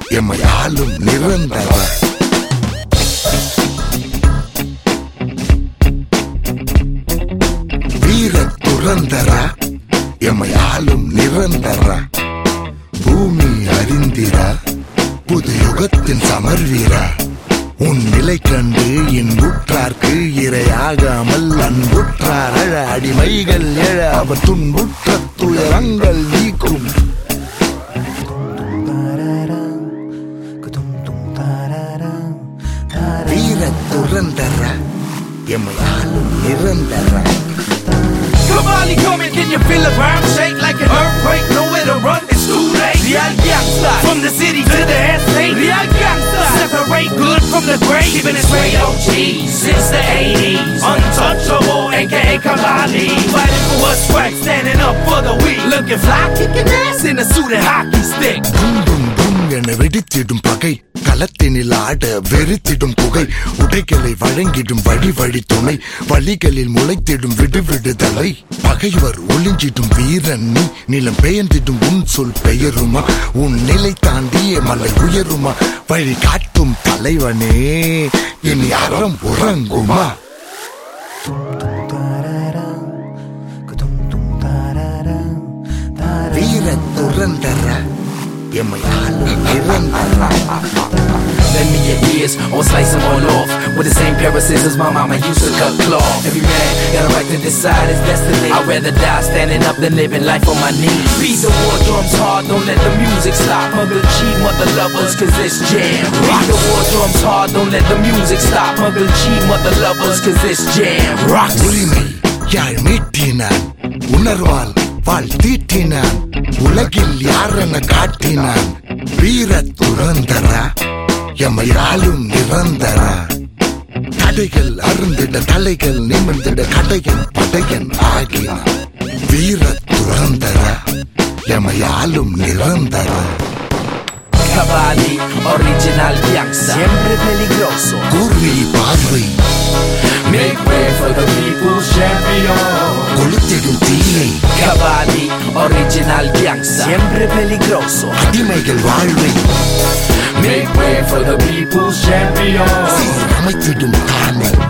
எமையாலும் நிரந்தர வீர துரந்தர எமையாலும் நிரந்தர பூமி அறிந்திர புது யுகத்தின் சமர்வீர உன் நிலை கண்டு இன்புற்றார்க்கு இரையாகாமல் அன்புற்றார் அழ அடிமைகள் எழ அவர் துன்புற்ற துயரங்கள் நீக்கும் வீர துரந்தர எமையாலும் நிரந்தர Kamali coming, can you feel the ground shake like an earthquake? Nowhere to run, it's too late. Real gangsta, from the city to the estate. Real gangsta, separate good from the great. Keeping it straight OG since the 80s. Untouchable, aka Kamali. Fighting for what's right, standing up for the weak. Looking fly, kicking ass in a suit and hockey stick. Dum dum dum என வெடித்திடும் பகை களத்தினில் ஆட வெறித்திடும் புகை உடைகளை வழங்கிடும் வழி வழி துணை வழிகளில் முளைத்திடும் விடுவிடுதலை பகைவர் ஒளிஞ்சிடும் வீரன் நீ நிலம் பெயர்ந்திடும் உன் சொல் பெயருமா உன் நிலை தாண்டிய மலை உயருமா வழி காட்டும் தலைவனே இனி அறம் உறங்குமா வீர துரந்தர எமையாலும் நிரந்தர Lend me your ears, or slice them all off with the same pair of scissors my mama used to cut cloth. Every man got a right to decide his destiny. I'd rather die standing up than living life on my knees. Beat the war drums hard, don't let the music stop. Mother cheat, mother lovers, cause it's jam. Beat the war drums hard, don't let the music stop. Mother cheat, mother lovers, cause it's jam. Rock உரிமை யாழ் மீட்டினான் உணர்வால் வாழ் தீட்டினான் உலகில் யாரென காட்டினான் வீர துரந்தர எமையாலும் நிரந்தர தடைகள் அருந்திட தலைகள் நிமிர்ந்திட கடையன் படையன் ஆகினான் வீர துரந்தர எமையாலும் நிரந்தர Cavalli, original gangsta, siempre peligroso. கூர்வி பார்வை Make way for the people's champion. கொளுத்திடும் தீயை Cavalli, original gangsta, siempre peligroso. அடிமைகள் வாழ்வை Make way for the people's champion. சீரமைத்திடும் தானே